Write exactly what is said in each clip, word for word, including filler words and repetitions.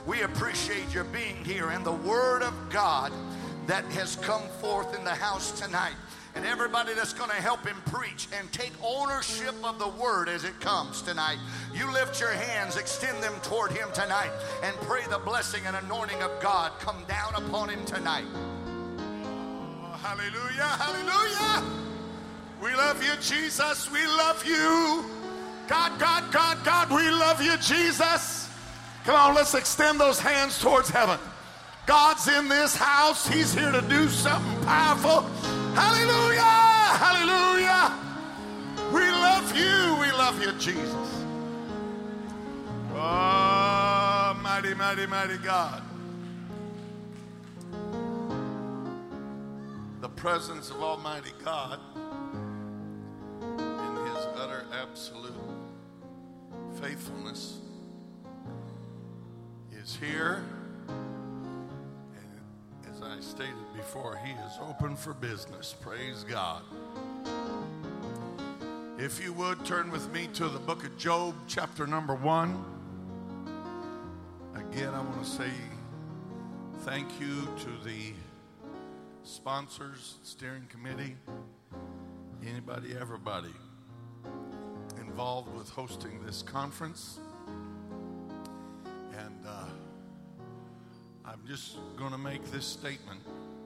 We appreciate your being here and the Word of God that has come forth in the house tonight. And everybody that's going to help him preach and take ownership of the word as it comes tonight. You lift your hands, extend them toward him tonight, and pray the blessing and anointing of God come down upon him tonight. Oh, hallelujah, hallelujah. We love you, Jesus. We love you. God, God, God, God, we love you, Jesus. Come on, let's extend those hands towards heaven. God's in this house. He's here to do something powerful. Hallelujah! Hallelujah! We love you. We love you, Jesus. Oh, mighty, mighty, mighty God. The presence of Almighty God in his utter absolute faithfulness is here. And as I stated before, he is open for business. Praise God. If you would, turn with me to the book of Job, chapter number one. Again, I want to say thank you to the sponsors, steering committee, anybody, everybody involved with hosting this conference. And uh, I'm just going to make this statement.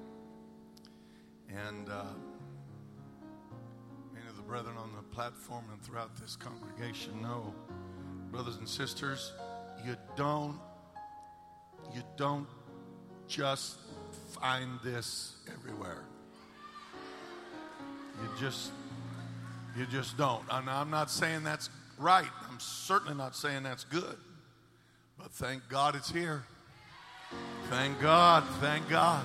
And uh, many of the brethren on the platform and throughout this congregation know, brothers and sisters, you don't, you don't just find this everywhere. You just, you just don't. And I'm not saying that's right. I'm certainly not saying that's good. But thank God it's here. Thank God, thank God.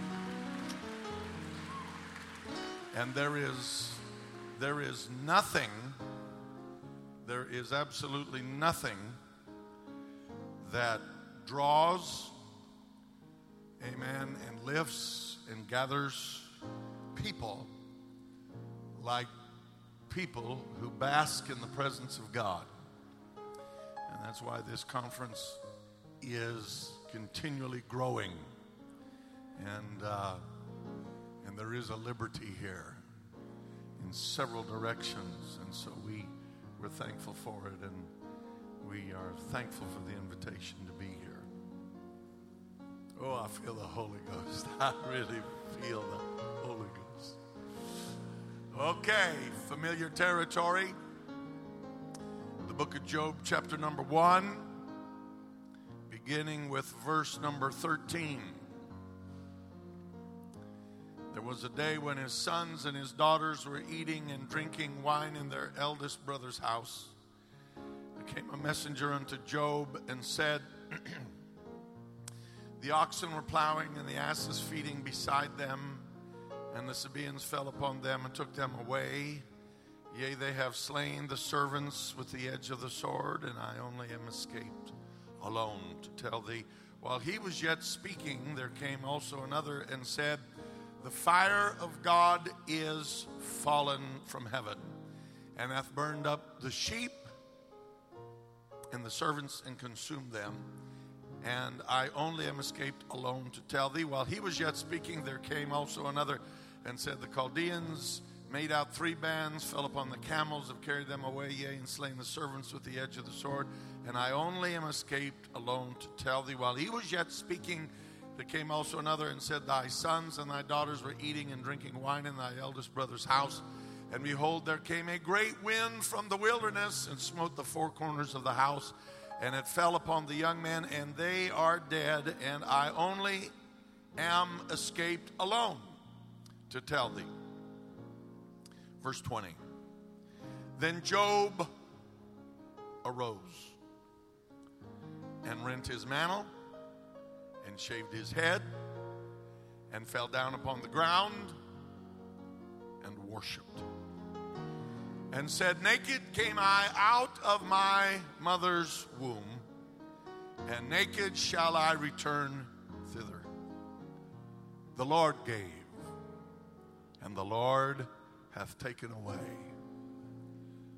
And there is, there is nothing, there is absolutely nothing that draws, amen, and lifts and gathers people like people who bask in the presence of God. And that's why this conference is continually growing. And uh, and there is a liberty here in several directions. And so we, we're thankful for it. And we are thankful for the invitation to be here. Oh, I feel the Holy Ghost. I really feel the Holy Ghost. Okay, familiar territory. The book of Job, chapter number one, beginning with verse number thirteen. There was a day when his sons and his daughters were eating and drinking wine in their eldest brother's house. There came a messenger unto Job and said, the oxen were plowing and the asses feeding beside them, and the Sabaeans fell upon them and took them away. Yea, they have slain the servants with the edge of the sword, and I only am escaped alone to tell thee. While he was yet speaking, there came also another and said, the fire of God is fallen from heaven, and hath burned up the sheep and the servants and consumed them. And I only am escaped alone to tell thee. While he was yet speaking, there came also another and said, the Chaldeans made out three bands, fell upon the camels, have carried them away, yea, and slain the servants with the edge of the sword. And I only am escaped alone to tell thee. While he was yet speaking, there came also another and said, thy sons and thy daughters were eating and drinking wine in thy eldest brother's house. And behold, there came a great wind from the wilderness and smote the four corners of the house. And it fell upon the young men, and they are dead. And I only am escaped alone to tell thee. Verse twenty. Then Job arose and rent his mantle and shaved his head and fell down upon the ground and worshiped and said, naked came I out of my mother's womb, and naked shall I return thither. The Lord gave, and the Lord hath taken away.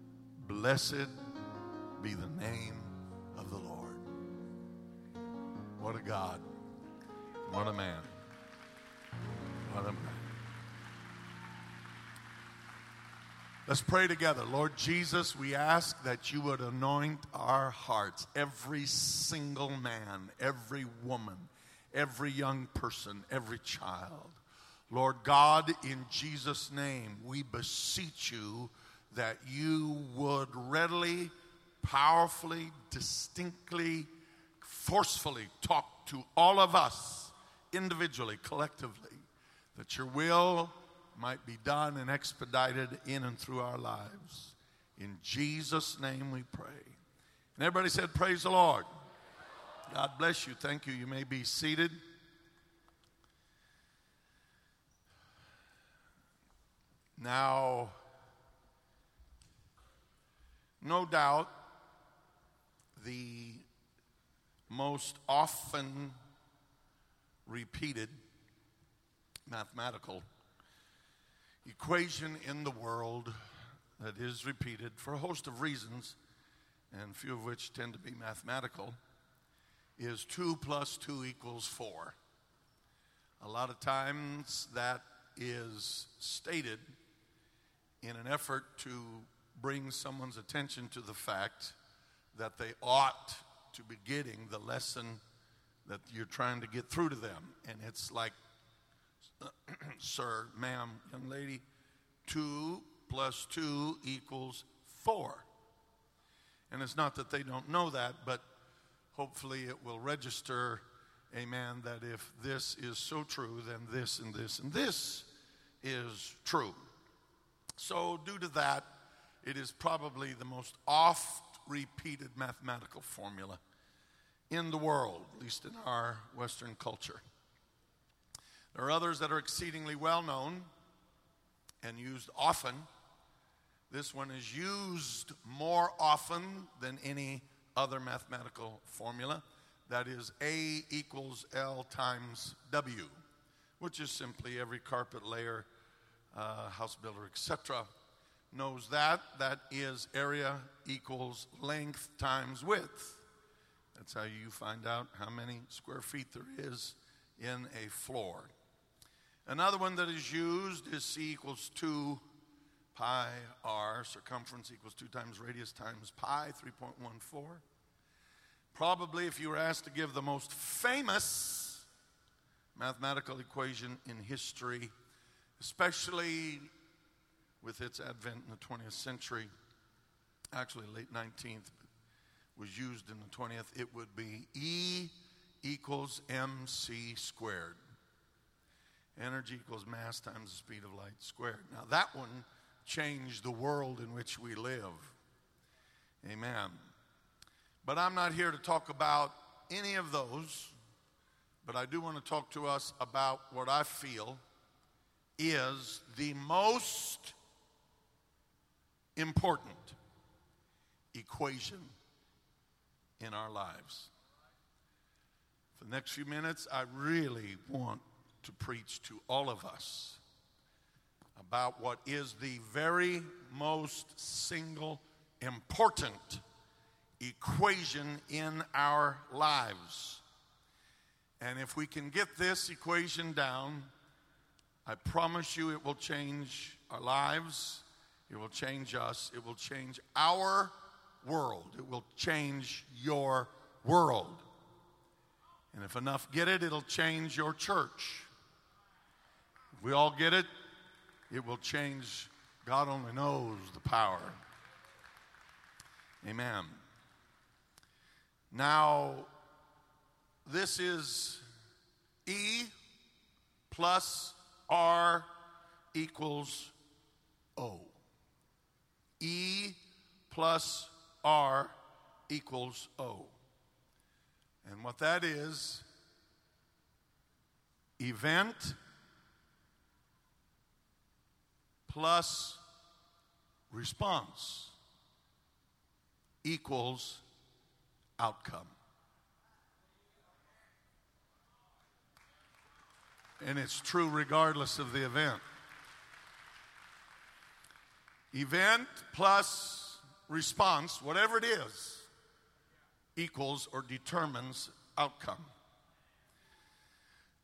Blessed be the name of the Lord. What a God. What a man. What a man. Let's pray together. Lord Jesus, we ask that you would anoint our hearts, every single man, every woman, every young person, every child. Lord God, in Jesus' name, we beseech you that you would readily, powerfully, distinctly, forcefully talk to all of us, individually, collectively, that your will might be done and expedited in and through our lives. In Jesus' name we pray. And everybody said, praise the Lord. God bless you. Thank you. You may be seated. Now, no doubt, the most often repeated mathematical equation in the world that is repeated for a host of reasons, and few of which tend to be mathematical, is two plus two equals four. A lot of times that is stated in an effort to bring someone's attention to the fact that they ought to be getting the lesson that you're trying to get through to them. And it's like, sir, ma'am, young lady, two plus two equals four. And it's not that they don't know that, but hopefully it will register, amen, that if this is so true, then this and this and this is true. So due to that, it is probably the most oft repeated mathematical formula in the world, at least in our Western culture. There are others that are exceedingly well known and used often. This one is used more often than any other mathematical formula. That is A equals L times W, which is simply every carpet layer, uh, house builder, et cetera, knows that. That is area equals length times width. That's how you find out how many square feet there is in a floor. Another one that is used is C equals two pi r. Circumference equals two times radius times pi, three point one four. Probably if you were asked to give the most famous mathematical equation in history, especially with its advent in the twentieth century, actually late nineteenth, was used in the twentieth, it would be E equals mc squared. Energy equals mass times the speed of light squared. Now that one changed the world in which we live. Amen. But I'm not here to talk about any of those, but I do want to talk to us about what I feel is the most important equation in our lives. For the next few minutes, I really want to preach to all of us about what is the very most single important equation in our lives. And if we can get this equation down, I promise you it will change our lives, it will change us, it will change our world, it will change your world. And if enough get it, it'll change your church. If we all get it, it will change. God only knows the power. Amen. Now, this is E plus R equals O. E plus R equals O. And what that is, event plus response equals outcome. And it's true regardless of the event. Event plus response, whatever it is, equals or determines outcome.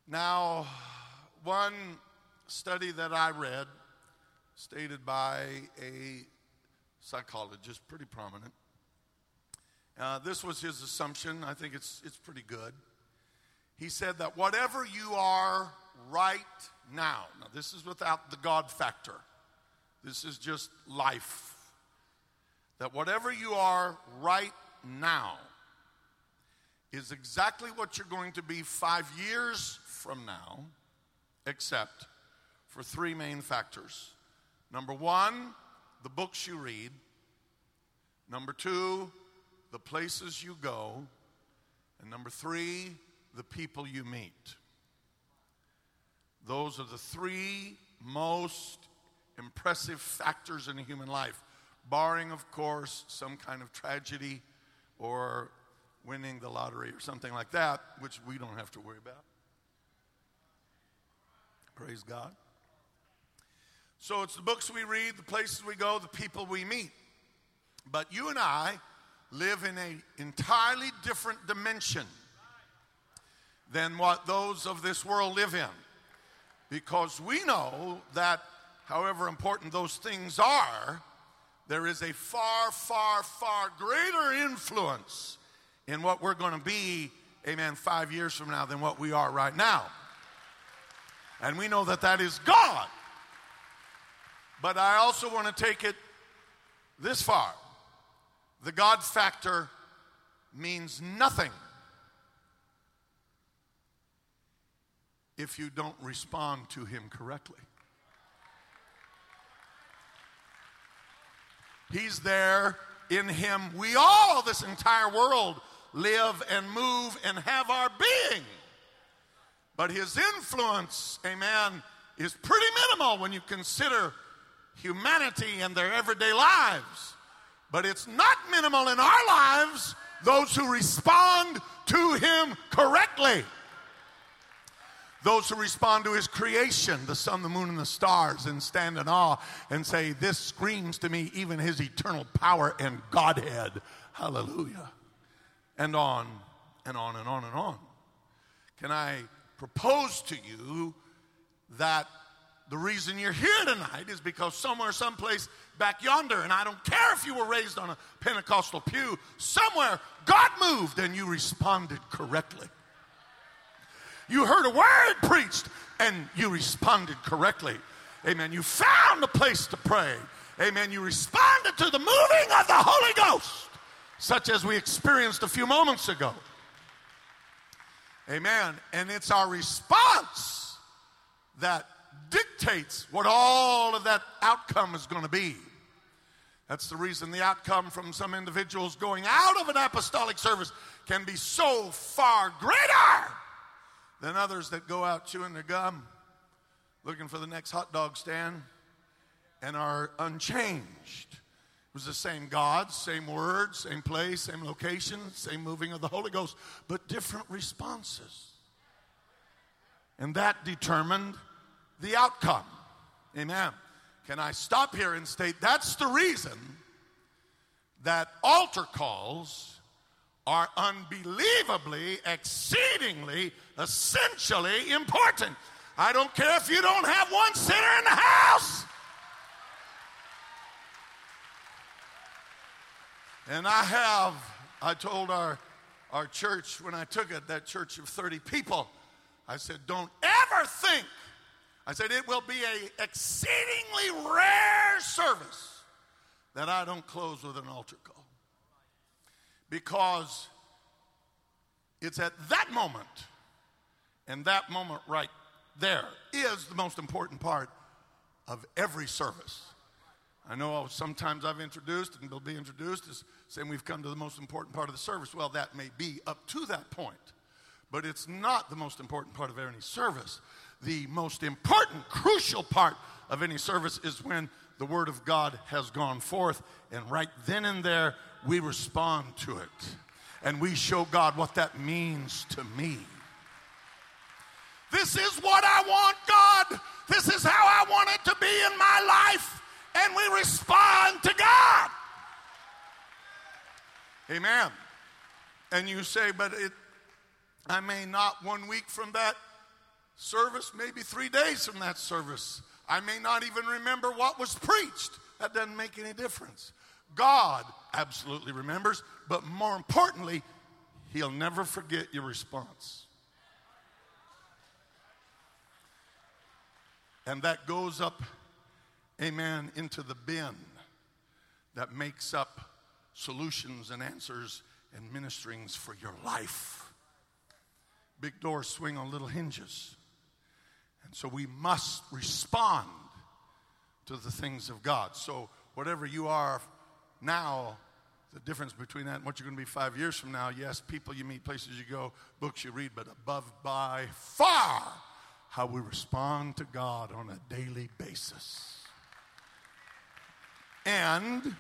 Now, one study that I read, stated by a psychologist, pretty prominent. Uh, this was his assumption. I think it's it's pretty good. He said that whatever you are right now, now this is without the God factor. This is just life. That whatever you are right now is exactly what you're going to be five years from now, except for three main factors. Number one, the books you read. Number two, the places you go. And number three, the people you meet. Those are the three most impressive factors in a human life, barring, of course, some kind of tragedy or winning the lottery or something like that, which we don't have to worry about. Praise God. So it's the books we read, the places we go, the people we meet. But you and I live in an entirely different dimension than what those of this world live in. Because we know that however important those things are, there is a far, far, far greater influence in what we're going to be, amen, five years from now than what we are right now. And we know that that is God. But I also want to take it this far. The God factor means nothing if you don't respond to him correctly. He's there. In him, we all, this entire world, live and move and have our being. But his influence, amen, is pretty minimal when you consider humanity and their everyday lives. But it's not minimal in our lives, those who respond to him correctly. Those who respond to his creation, the sun, the moon, and the stars, and stand in awe and say, this screams to me even his eternal power and Godhead. Hallelujah. And on and on and on and on. Can I propose to you that the reason you're here tonight is because somewhere, someplace back yonder, and I don't care if you were raised on a Pentecostal pew, somewhere God moved and you responded correctly. You heard a word preached and you responded correctly. Amen. You found a place to pray. Amen. You responded to the moving of the Holy Ghost, such as we experienced a few moments ago. Amen. And it's our response that dictates what all of that outcome is going to be. That's the reason the outcome from some individuals going out of an apostolic service can be so far greater than others that go out chewing their gum, looking for the next hot dog stand, and are unchanged. It was the same God, same word, same place, same location, same moving of the Holy Ghost, but different responses. And that determined the outcome. Amen. Can I stop here and state that's the reason that altar calls are unbelievably, exceedingly, essentially important. I don't care if you don't have one sinner in the house. And I have, I told our, our church when I took it, that church of thirty people, I said, don't ever think, I said, it will be an exceedingly rare service that I don't close with an altar call. Because it's at that moment, and that moment right there is the most important part of every service. I know sometimes I've introduced and will be introduced as saying we've come to the most important part of the service. Well, that may be up to that point, but it's not the most important part of any service. The most important, crucial part of any service is when the Word of God has gone forth, and right then and there, we respond to it. And we show God what that means to me. This is what I want, God. This is how I want it to be in my life. And we respond to God. Amen. And you say, but it, I may not one week from that service, maybe three days from that service, I may not even remember what was preached. That doesn't make any difference. God absolutely remembers, but more importantly, He'll never forget your response. And that goes up, amen, into the bin that makes up solutions and answers and ministerings for your life. Big doors swing on little hinges. And so we must respond to the things of God. So whatever you are now, the difference between that and what you're going to be five years from now, yes, people you meet, places you go, books you read, but above by far, how we respond to God on a daily basis. And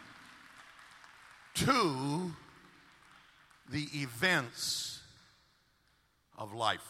to the events of life.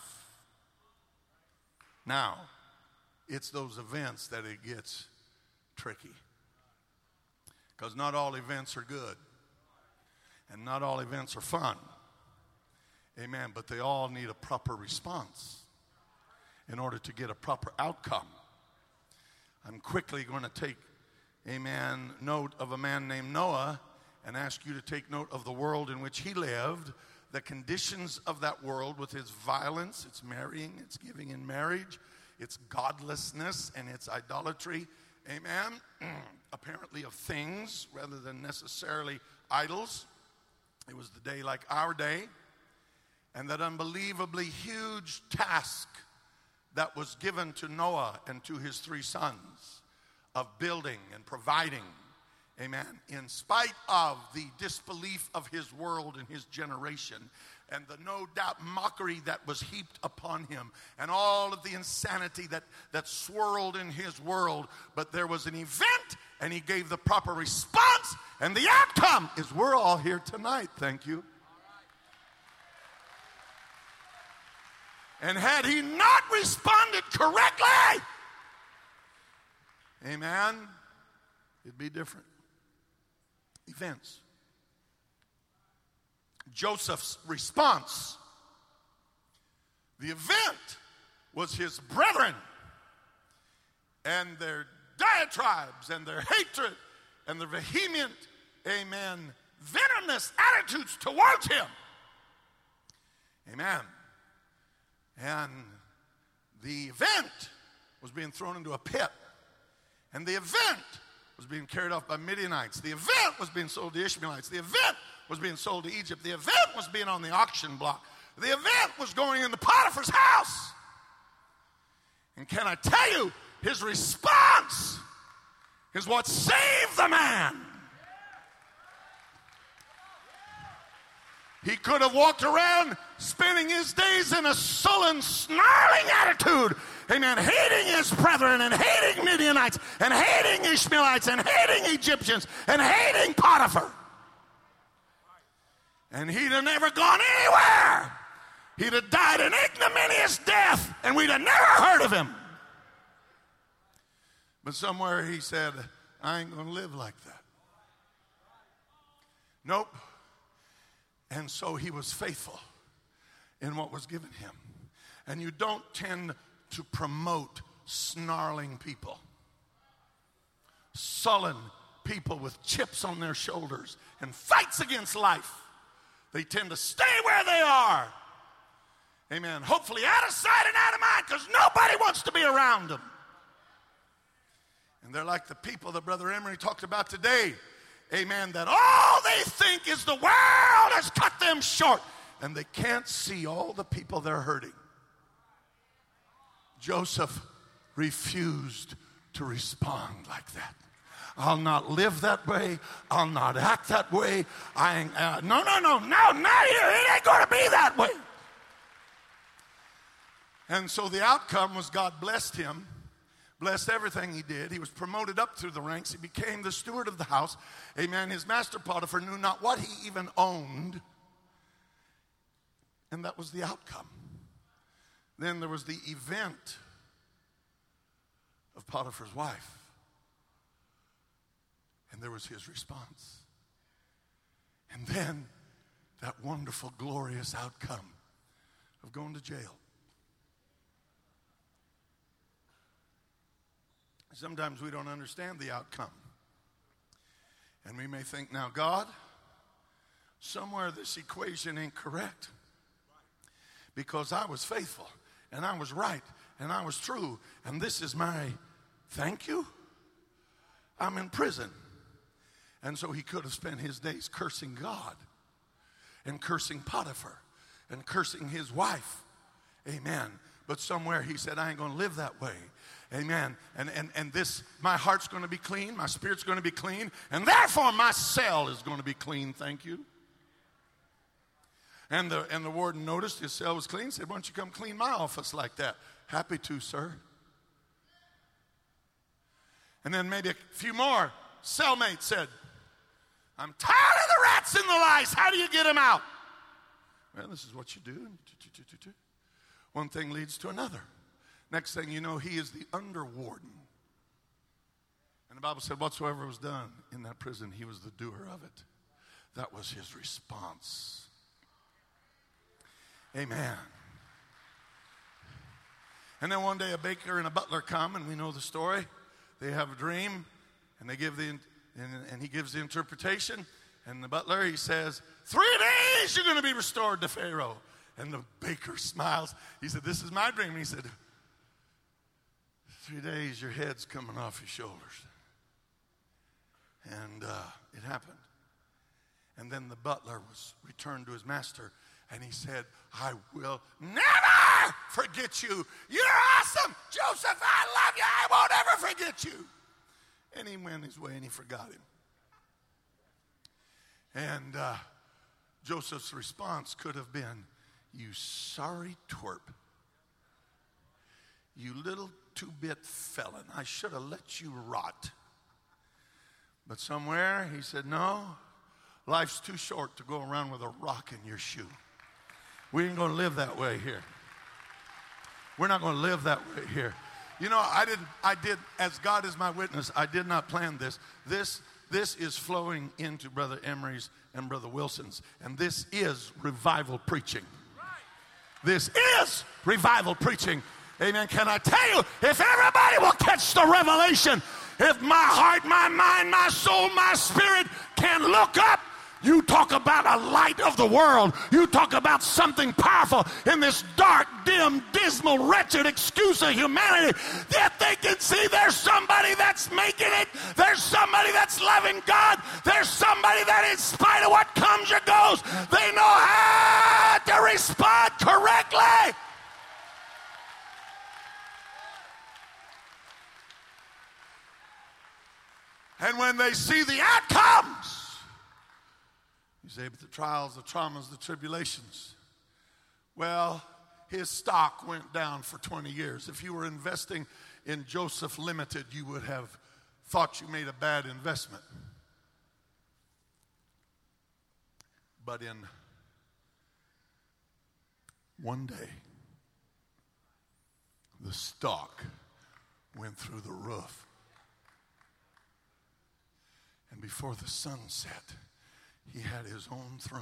Now, it's those events that it gets tricky. Because not all events are good. And not all events are fun. Amen. But they all need a proper response in order to get a proper outcome. I'm quickly going to take, amen, note of a man named Noah and ask you to take note of the world in which he lived, the conditions of that world with its violence, its marrying, its giving in marriage, its godlessness, and its idolatry, amen, apparently of things rather than necessarily idols. It was the day like our day, and that unbelievably huge task that was given to Noah and to his three sons of building and providing, amen, in spite of the disbelief of his world and his generation and the no doubt mockery that was heaped upon him and all of the insanity that, that swirled in his world. But there was an event, and he gave the proper response, and the outcome is we're all here tonight. Thank you. And had he not responded correctly, amen, it'd be different. Events. Joseph's response. The event was his brethren and their diatribes and their hatred and their vehement, amen, venomous attitudes towards him. Amen. And the event was being thrown into a pit. And the event was being carried off by Midianites. The event was being sold to Ishmaelites. The event was being sold to Egypt. The event was being on the auction block. The event was going into Potiphar's house. And can I tell you, his response is what saved the man. He could have walked around spending his days in a sullen, snarling attitude. Amen. Hating his brethren and hating Midianites and hating Ishmaelites and hating Egyptians and hating Potiphar. And he'd have never gone anywhere. He'd have died an ignominious death, and we'd have never heard of him. But somewhere he said, I ain't going to live like that. Nope. And so he was faithful in what was given him. And you don't tend to promote snarling people, sullen people with chips on their shoulders and fights against life. They tend to stay where they are. Amen. Hopefully out of sight and out of mind, because nobody wants to be around them. And they're like the people that Brother Emery talked about today. Amen. That all they think is the world has cut them short. And they can't see all the people they're hurting. Joseph refused to respond like that. I'll not live that way. I'll not act that way. I ain't, uh, no, no, no, no, not here. It ain't going to be that way. And so the outcome was God blessed him, blessed everything he did. He was promoted up through the ranks. He became the steward of the house. Amen. His master Potiphar knew not what he even owned. And that was the outcome. Then there was the event of Potiphar's wife. And there was his response. And then that wonderful, glorious outcome of going to jail. Sometimes we don't understand the outcome. And we may think, now, God, somewhere this equation ain't correct. Because I was faithful, and I was right, and I was true, and this is my thank you. I'm in prison. And so he could have spent his days cursing God, and cursing Potiphar, and cursing his wife. Amen. But somewhere he said, I ain't going to live that way. Amen. And, and, and this, my heart's going to be clean. My spirit's going to be clean. And therefore my cell is going to be clean. Thank you. And the, and the warden noticed his cell was clean. Said, why don't you come clean my office like that? Happy to, sir. And then maybe a few more cellmates said, I'm tired of the rats and the lice. How do you get them out? Well, this is what you do. One thing leads to another. Next thing you know, he is the underwarden. And the Bible said, whatsoever was done in that prison, he was the doer of it. That was his response. Amen. And then one day a baker and a butler come, and we know the story. They have a dream, and they give the and, and he gives the interpretation. And the butler, he says, three days you're going to be restored to Pharaoh. And the baker smiles. He said, this is my dream. And he said, three days your head's coming off your shoulders. And uh, it happened. And then the butler was returned to his master. And he said, I will never forget you. You're awesome. Joseph, I love you. I won't ever forget you. And he went his way and he forgot him. And uh, Joseph's response could have been, you sorry twerp. You little two-bit felon. I should have let you rot. But somewhere he said, no, life's too short to go around with a rock in your shoe. We ain't going to live that way here. We're not going to live that way here. You know, I didn't, I did, as God is my witness, I did not plan this. This, this is flowing into Brother Emery's and Brother Wilson's. And this is revival preaching. This is revival preaching. Amen. Can I tell you, if everybody will catch the revelation, if my heart, my mind, my soul, my spirit can look up, you talk about a light of the world. You talk about something powerful in this dark, dim, dismal, wretched excuse of humanity. That they can see there's somebody that's making it. There's somebody that's loving God. There's somebody that in spite of what comes or goes, they know how to respond correctly. And when they see the outcomes, you say, but the trials, the traumas, the tribulations. Well, his stock went down for twenty years. If you were investing in Joseph Limited, you would have thought you made a bad investment. But in one day, the stock went through the roof. And before the sun set, he had his own throne.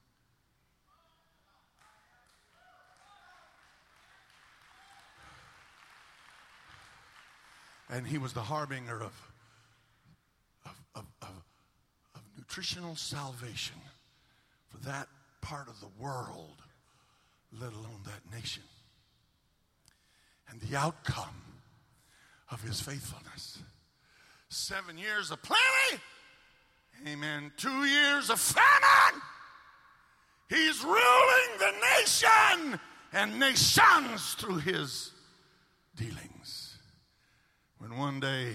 And he was the harbinger of, of, of, of, of nutritional salvation for that part of the world, let alone that nation. And the outcome of his faithfulness. Seven years of plenty. Amen. Two years of famine. He's ruling the nation and nations through his dealings. When one day,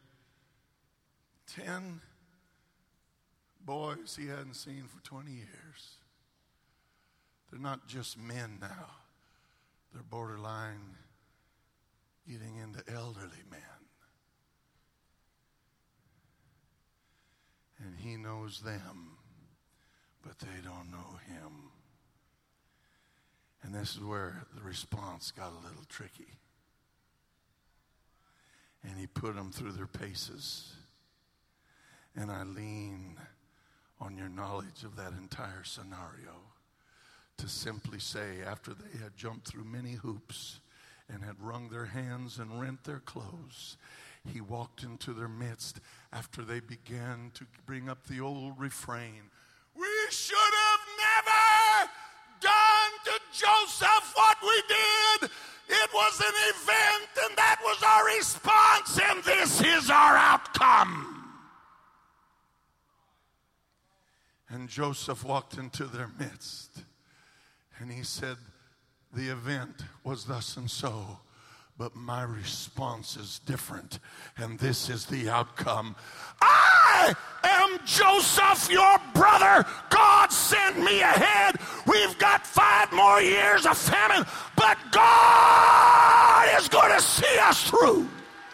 ten boys he hadn't seen for twenty years. They're not just men now. They're borderline getting into elderly men. And he knows them, but they don't know him. And this is where the response got a little tricky. And he put them through their paces. And I lean on your knowledge of that entire scenario to simply say, after they had jumped through many hoops and had wrung their hands and rent their clothes, He walked into their midst after they began to bring up the old refrain. We should have never done to Joseph what we did. It was an event, and that was our response, and this is our outcome. And Joseph walked into their midst, and he said, the event was thus and so, but my response is different, and this is the outcome. I am Joseph, your brother. God sent me ahead. We've got five more years of famine, but God is going to see us through.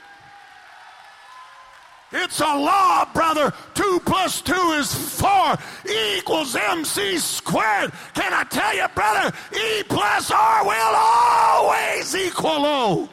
It's a law, brother. Two plus two is four. E equals M C squared. Can I tell you, brother, E plus R will always equal O.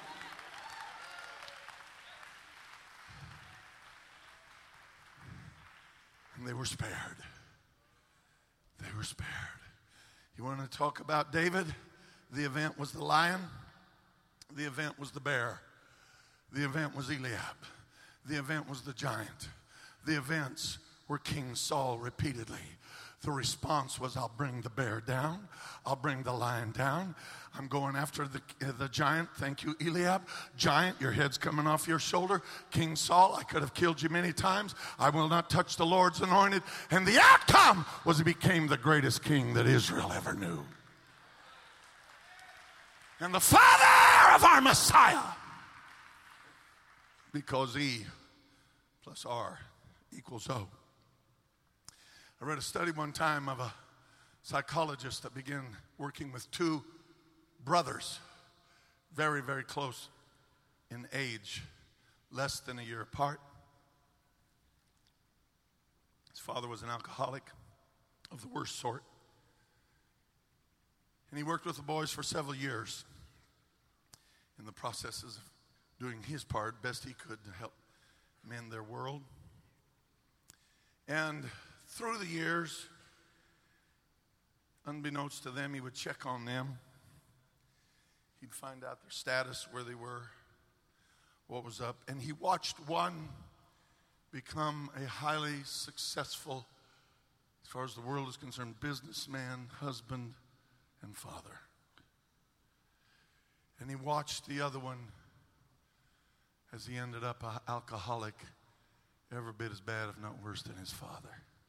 And they were spared. They were spared. You want to talk about David? The event was the lion. The event was the bear. The event was Eliab. The event was the giant. The events were King Saul repeatedly. The response was, I'll bring the bear down. I'll bring the lion down. I'm going after the, uh, the giant. Thank you, Eliab. Giant, your head's coming off your shoulder. King Saul, I could have killed you many times. I will not touch the Lord's anointed. And the outcome was he became the greatest king that Israel ever knew. And the father of our Messiah. Because E plus R equals O. I read a study one time of a psychologist that began working with two brothers, very, very close in age, less than a year apart. His father was an alcoholic of the worst sort. And he worked with the boys for several years in the processes of doing his part best he could to help mend their world. And through the years, unbeknownst to them, he would check on them. He'd find out their status, where they were, what was up. And he watched one become a highly successful, as far as the world is concerned, businessman, husband, and father. And he watched the other one as he ended up an alcoholic, every bit as bad, if not worse, than his father.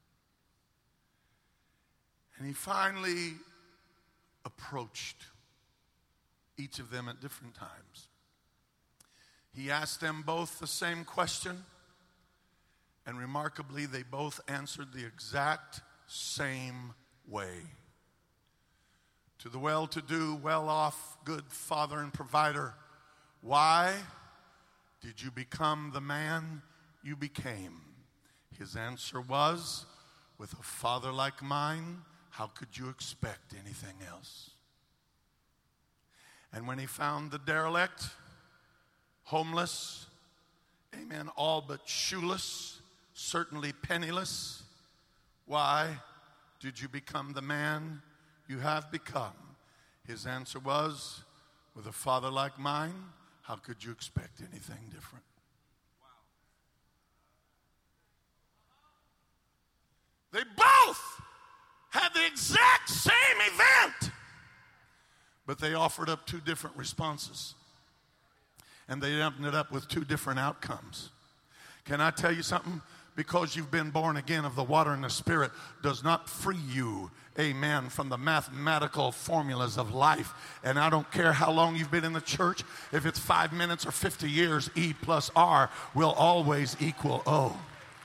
And he finally approached each of them at different times. He asked them both the same question, and remarkably, they both answered the exact same way. To the well-to-do, well-off, good father and provider, why did you become the man you became? His answer was, with a father like mine, how could you expect anything else? And when he found the derelict, homeless, amen, all but shoeless, certainly penniless, why did you become the man you have become? His answer was, with a father like mine, how could you expect anything different? Wow. They both had the exact same event, but they offered up two different responses. And they ended up with two different outcomes. Can I tell you something? Because you've been born again of the water and the Spirit does not free you, amen, from the mathematical formulas of life. And I don't care how long you've been in the church. If it's five minutes or fifty years, E plus R will always equal O.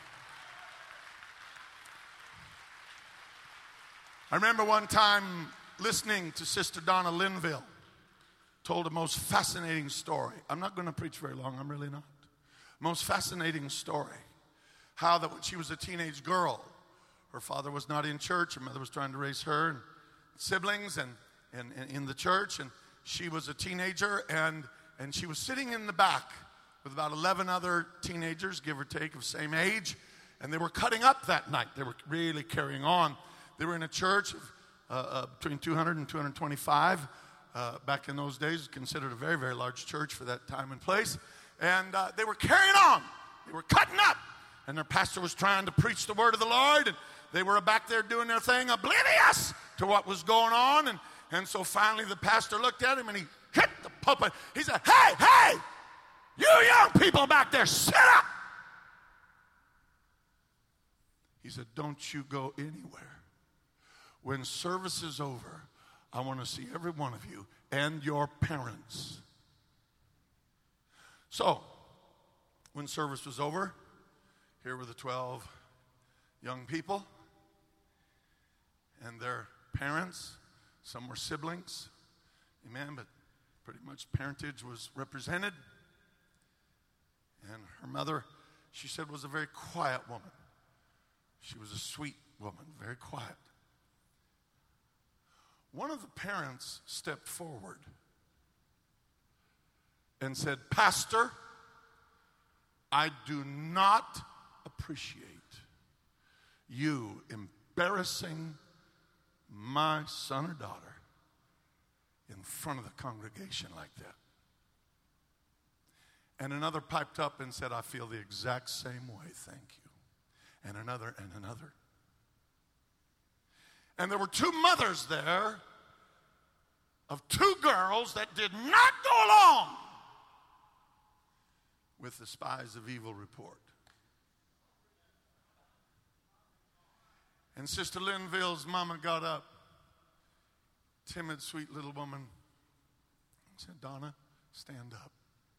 I remember one time listening to Sister Donna Linville, told a most fascinating story. I'm not going to preach very long, I'm really not. Most fascinating story. How that when she was a teenage girl, her father was not in church, her mother was trying to raise her and siblings and, and, and in the church, and she was a teenager, and, and she was sitting in the back with about eleven other teenagers, give or take, of same age, and they were cutting up that night. They were really carrying on. They were in a church of uh, uh, between two hundred and two hundred twenty-five. Uh, back in those days, considered a very, very large church for that time and place. And uh, they were carrying on. They were cutting up. And their pastor was trying to preach the word of the Lord. And they were back there doing their thing, oblivious to what was going on. And, and so finally the pastor looked at him and he hit the pulpit. He said, hey, hey, you young people back there, sit up. He said, don't you go anywhere. When service is over, I want to see every one of you and your parents. So, when service was over, here were the twelve young people and their parents. Some were siblings, amen, but pretty much parentage was represented. And her mother, she said, was a very quiet woman. She was a sweet woman, very quiet. One of the parents stepped forward and said, Pastor, I do not appreciate you embarrassing my son or daughter in front of the congregation like that. And another piped up and said, I feel the exact same way, thank you. And another and another. And there were two mothers there of two girls that did not go along with the spies of evil report. And Sister Linville's mama got up, timid, sweet little woman, and said, Donna, stand up.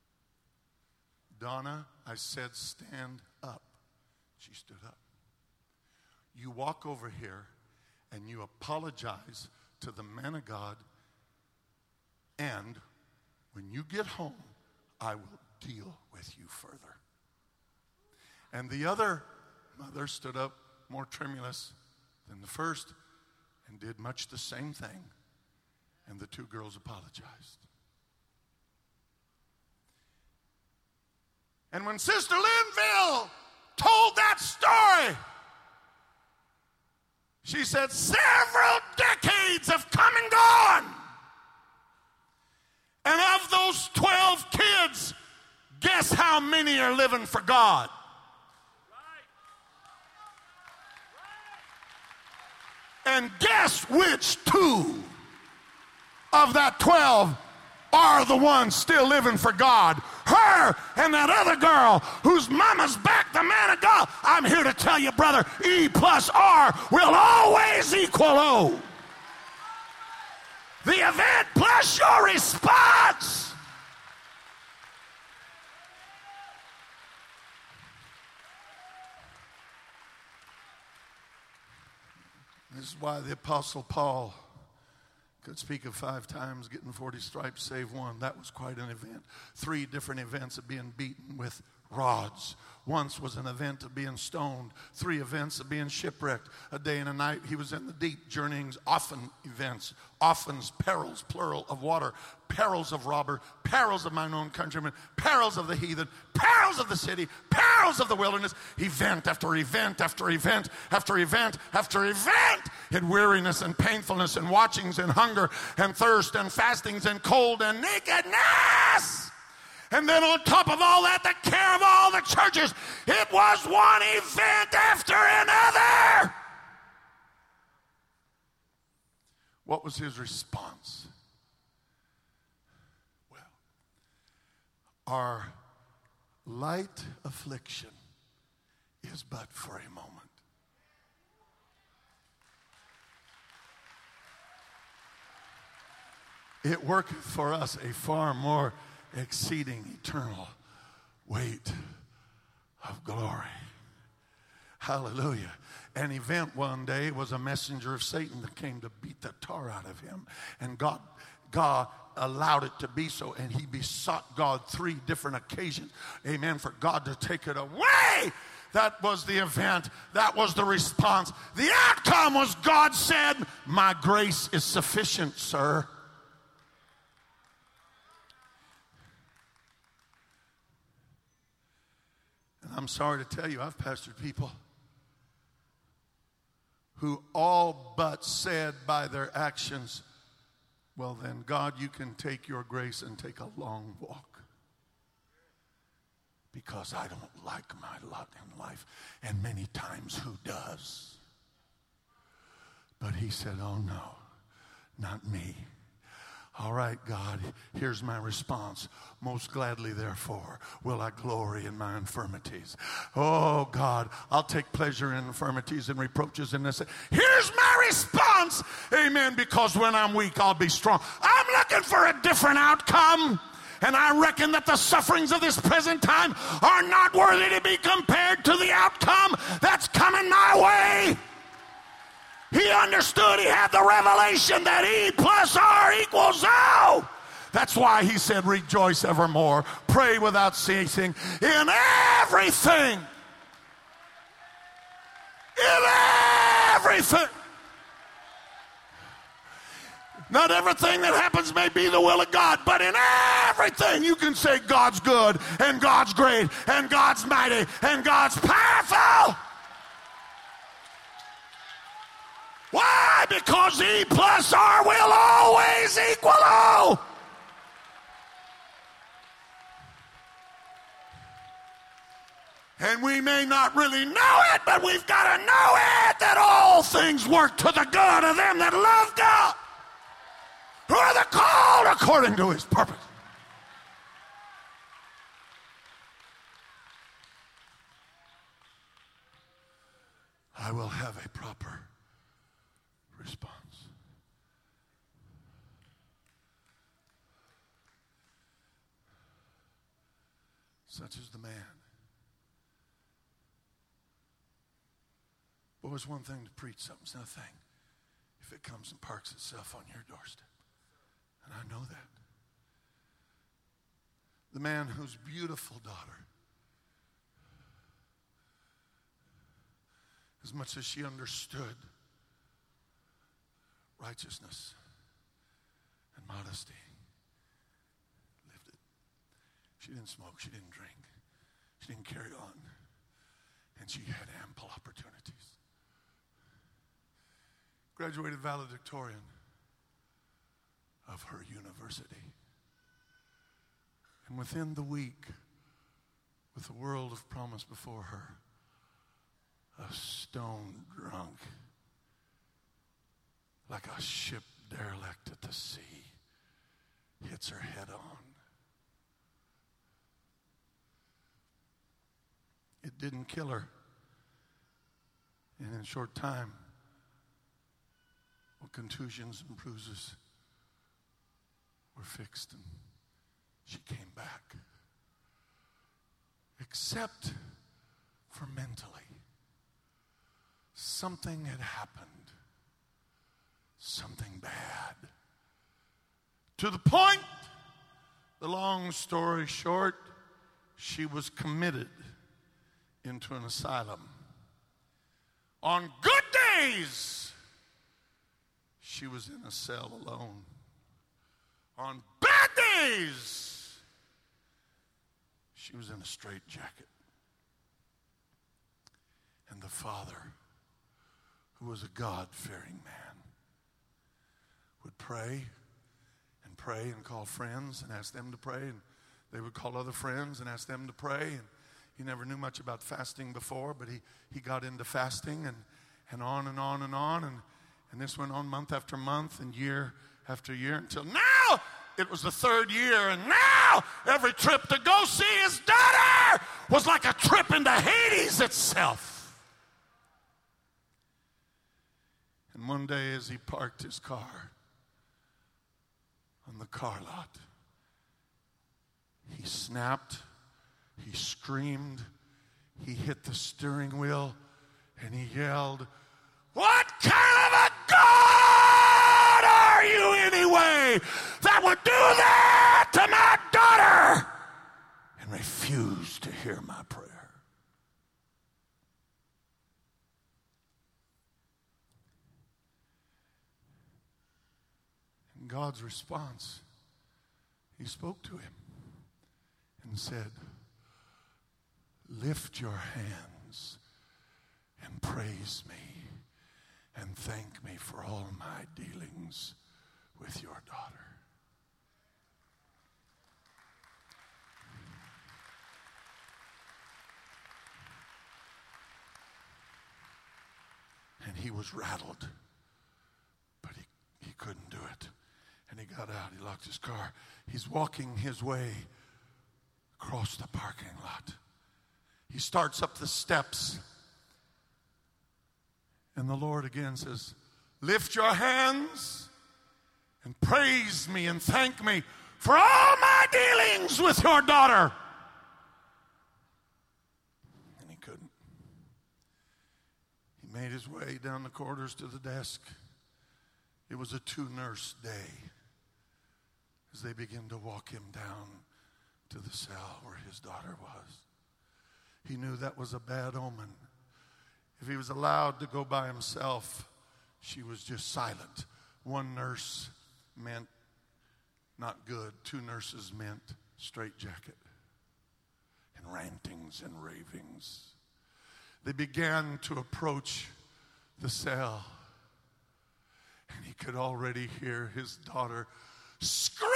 Donna, I said stand up. She stood up. You walk over here and you apologize to the man of God, and when you get home, I will deal with you further. And the other mother stood up, more tremulous than the first, and did much the same thing. And the two girls apologized. And when Sister Linville told that story, she said, several decades have come and gone. And of those twelve kids, guess how many are living for God? And guess which two of that twelve are the ones still living for God? Her and that other girl whose mama's back the man of God. I'm here to tell you, brother, E plus R will always equal O. The event plus your response. This is why the Apostle Paul could speak of five times getting forty stripes, save one. That was quite an event. Three different events of being beaten with rods. Once was an event of being stoned. Three events of being shipwrecked. A day and a night he was in the deep. Journeyings, often events. Often's perils, plural, of water. Perils of robber. Perils of mine own countrymen. Perils of the heathen. Perils of the city. Perils of the wilderness. Event after event after event after event after event. In weariness and painfulness and watchings and hunger and thirst and fastings and cold and nakedness. And then on top of all that, the care of all the churches. It was one event after another. What was his response? Well, our light affliction is but for a moment. It worketh for us a far more exceeding eternal weight of glory. Hallelujah. An event one day was a messenger of Satan that came to beat the tar out of him. And God, God allowed it to be so. And he besought God three different occasions, amen, for God to take it away. That was the event. That was the response. The outcome was God said, my grace is sufficient, sir. And I'm sorry to tell you, I've pastored people who all but said by their actions, well then, God, you can take your grace and take a long walk. because I don't like my lot in life. And many times, who does? But he said, oh no, not me. All right, God, here's my response. Most gladly, therefore, will I glory in my infirmities. Oh, God, I'll take pleasure in infirmities and reproaches in this. Here's my response. Amen, because when I'm weak, I'll be strong. I'm looking for a different outcome. And I reckon that the sufferings of this present time are not worthy to be compared to the outcome that's coming my way. He understood, he had the revelation that E plus R equals O. That's why he said, rejoice evermore, pray without ceasing, in everything. In everything. Not everything that happens may be the will of God, but in everything you can say God's good, and God's great, and God's mighty, and God's powerful. Why? Because E plus R will always equal O. And we may not really know it, but we've got to know it, that all things work to the good of them that love God, who are the called according to his purpose. I will have a proper response. Such is the man. Boy, it's one thing to preach something. It's another thing if it comes and parks itself on your doorstep. And I know that. The man whose beautiful daughter, as much as she understood righteousness and modesty, lived it. She didn't smoke, she didn't drink, she didn't carry on, and she had ample opportunities. Graduated valedictorian of her university. And within the week, with a world of promise before her, a stone drunk, like a ship derelict at the sea, hits her head on. It didn't kill her. And in a short time, well, contusions and bruises were fixed, and she came back. Except for mentally. Something had happened. Something bad. To the point, the long story short, she was committed into an asylum. On good days, she was in a cell alone. On bad days, she was in a straitjacket. And the father, who was a God-fearing man, would pray and pray and call friends and ask them to pray, and they would call other friends and ask them to pray. And he never knew much about fasting before, but he, he got into fasting, and, and on and on and on. And, and this went on month after month and year after year until now it was the third year. And now every trip to go see his daughter was like a trip into Hades itself. And one day as he parked his car on the car lot, he snapped, he screamed, he hit the steering wheel, and he yelled, "What kind of a God are you anyway that would do that to my daughter?" And refused to hear my prayer. And God's response, he spoke to him and said, "Lift your hands and praise me and thank me for all my dealings with your daughter." And he was rattled, but he, he couldn't do it. And he got out. He locked his car. He's walking his way across the parking lot. He starts up the steps. And the Lord again says, lift your hands and praise me and thank me for all my dealings with your daughter. And he couldn't. He made his way down the corridors to the desk. It was a two-nurse day as they began to walk him down to the cell where his daughter was. He knew that was a bad omen. If he was allowed to go by himself, she was just silent. One nurse meant not good. Two nurses meant straitjacket and rantings and ravings. They began to approach the cell, and he could already hear his daughter screaming,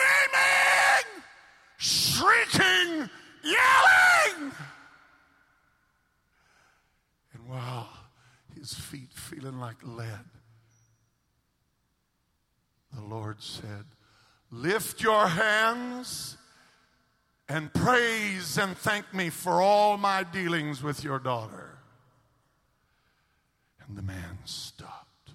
shrieking, yelling. And while his feet feeling like lead, the Lord said, lift your hands and praise and thank me for all my dealings with your daughter. And the man stopped.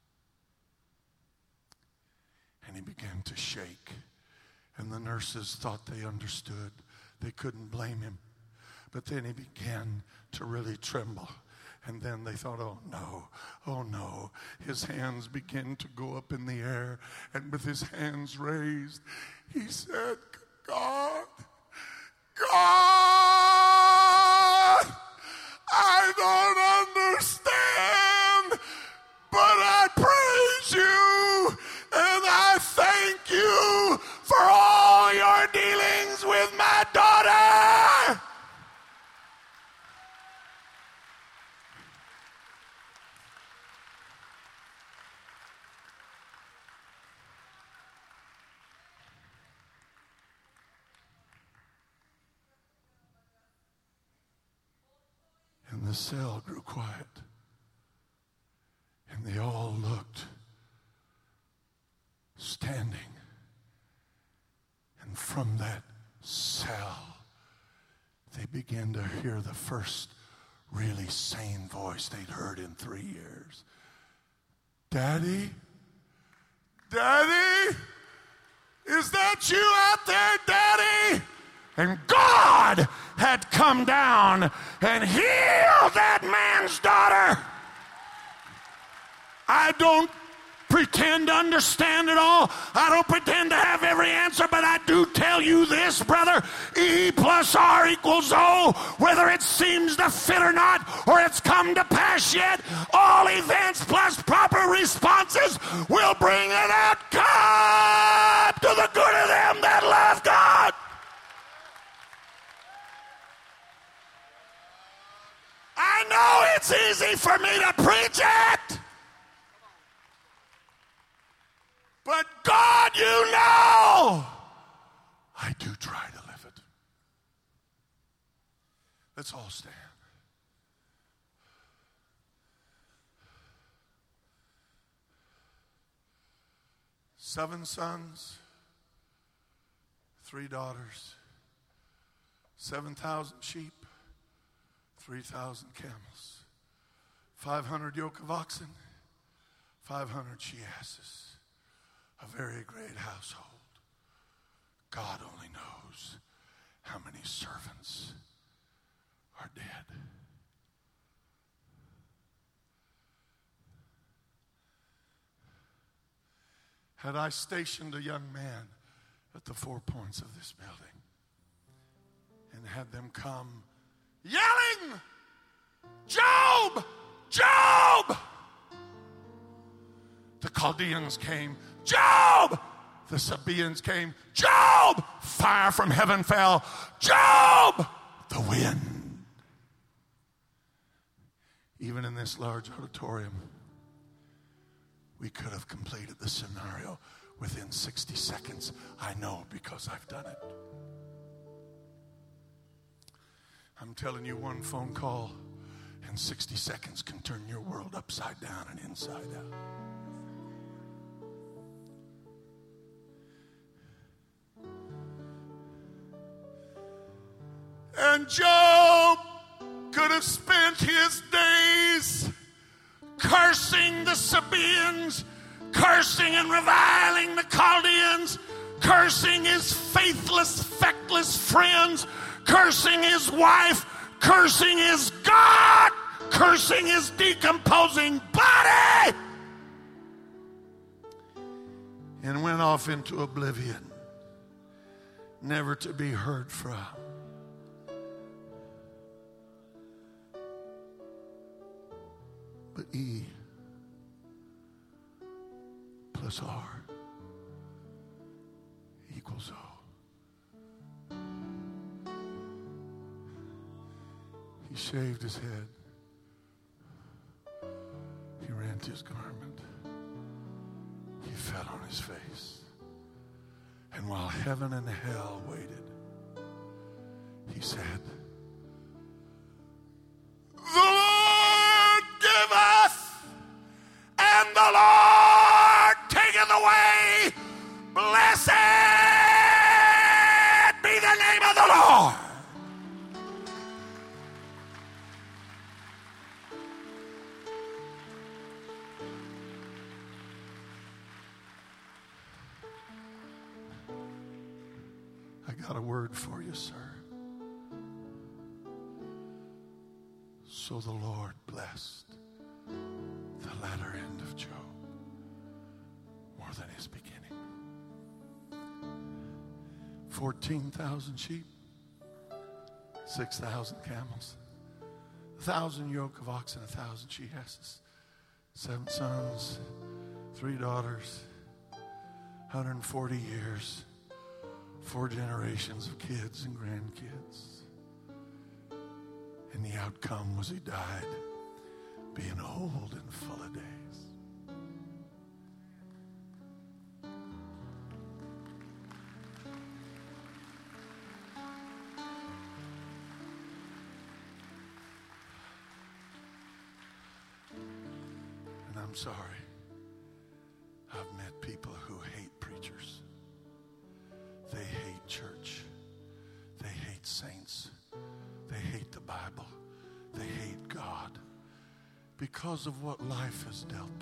And he began to shake. And the nurses thought they understood. They couldn't blame him. But then he began to really tremble. And then they thought, oh no, oh no. His hands began to go up in the air. And with his hands raised, he said, God, God, I don't understand, but I praise you and I thank you for all your dealings with my daughter. And the cell grew quiet. And they all looked, standing. And from that cell, they began to hear the first really sane voice they'd heard in three years. Daddy? Daddy? Is that you out there, Daddy? And God had come down and healed that man's daughter. I don't pretend to understand it all. I don't pretend to have every answer, but I do tell you this, brother. E plus R equals O. Whether it seems to fit or not, or it's come to pass yet, all events plus proper responses will bring an outcome to the good of them that love God. I know it's easy for me to preach it. But God, you know, I do try to live it. Let's all stand. Seven sons, three daughters, seven thousand sheep, three thousand camels, five hundred yoke of oxen, five hundred she-asses. A very great household. God only knows how many servants are dead. Had I stationed a young man at the four points of this building and had them come yelling, Job! Job! The Chaldeans came, Job! The Sabaeans came, Job! Fire from heaven fell, Job! The wind. Even in this large auditorium, we could have completed the scenario within sixty seconds. I know because I've done it. I'm telling you, one phone call And sixty seconds can turn your world upside down and inside out. And Job could have spent his days cursing the Sabaeans, cursing and reviling the Chaldeans, cursing his faithless, feckless friends, cursing his wife, cursing his God, cursing his decomposing body, and went off into oblivion, never to be heard from. But E plus R equals O. He shaved his head. He rent his garment. He fell on his face. And while heaven and hell waited, he said, "The Lord giveth, and the Lord taketh away. Blessed be the name of the Lord." I got a word for you, sir. So the Lord blessed the latter end of Job more than his beginning. fourteen thousand sheep, six thousand camels, a thousand yoke of oxen, a thousand she-asses, seven sons, three daughters, one hundred forty years, four generations of kids and grandkids. And the outcome was he died being old and full of days. And I'm sorry, I've met people who hate preachers. They hate church. They hate saints. They hate the Bible. They hate God because of what life has dealt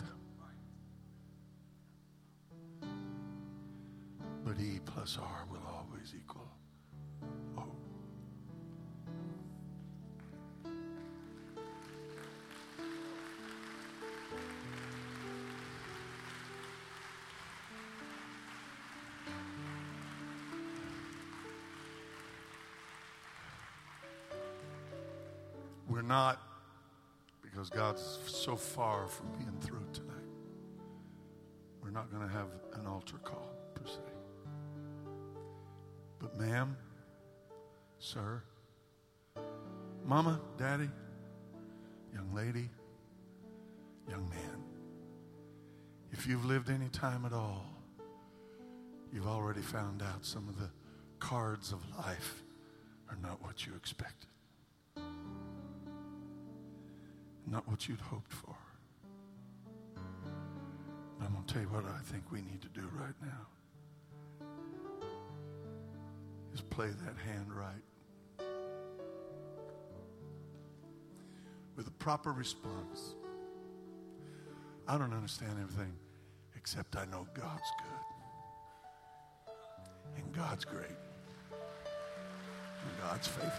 them. But E plus R will always equal O. We're not, because God's so far from being through tonight, we're not going to have an altar call per se. But ma'am, sir, mama, daddy, young lady, young man, if you've lived any time at all, you've already found out some of the cards of life are not what you expected. Not what you'd hoped for. I'm going to tell you what I think we need to do right now. Is play that hand right. With a proper response. I don't understand everything, except I know God's good. And God's great. And God's faithful.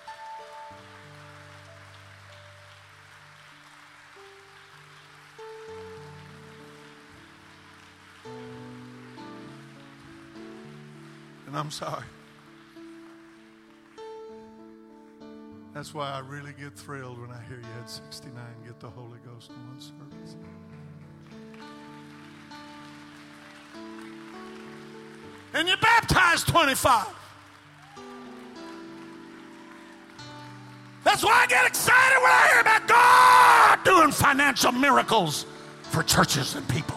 And I'm sorry. That's why I really get thrilled when I hear you had sixty-nine get the Holy Ghost in one service. And you baptized twenty-five. That's why I get excited when I hear about God doing financial miracles for churches and people.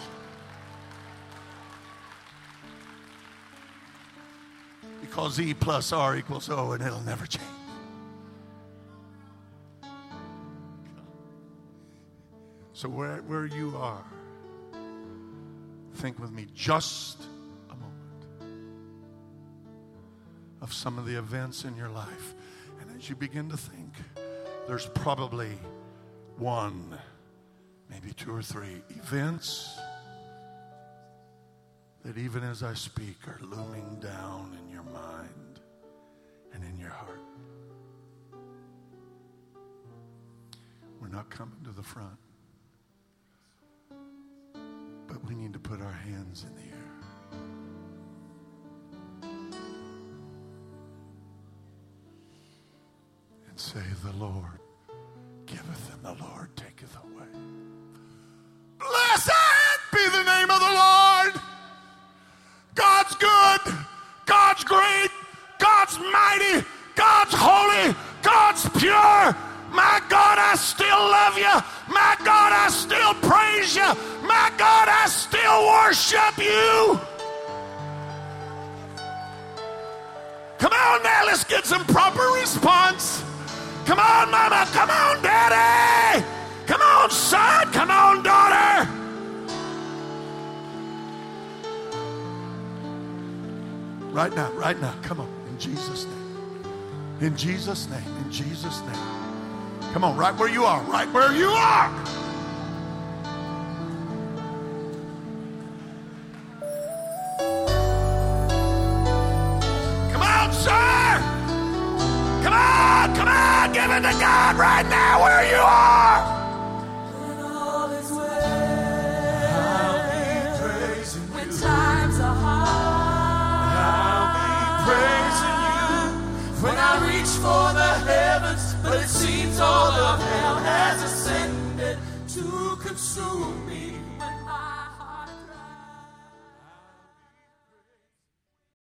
Because E plus R equals O, and it'll never change. So where, where you are, think with me just a moment of some of the events in your life. And as you begin to think, there's probably one, maybe two or three events that even as I speak are looming down in your mind and in your heart. We're not coming to the front, but we need to put our hands in the air and say, the Lord giveth and the Lord taketh away. Blessed be the name of the Lord. God's good. God's great. God's mighty. God's holy. God's pure. My God, I still love you. My God, I still praise you. My God, I still worship you. Come on now, let's get some proper response. Come on, mama. Come on, daddy. Come on, son. Come on, daughter. Right now, right now. Come on, in Jesus' name. In Jesus' name, in Jesus' name. Come on, right where you are, right where you are. Come on, sir. Come on, come on, give it to God right now where you are. When all is well, I'll be praising you. When times are hard, I'll be praising you. When I reach for the heavens, but it seems all of hell has ascended to consume me.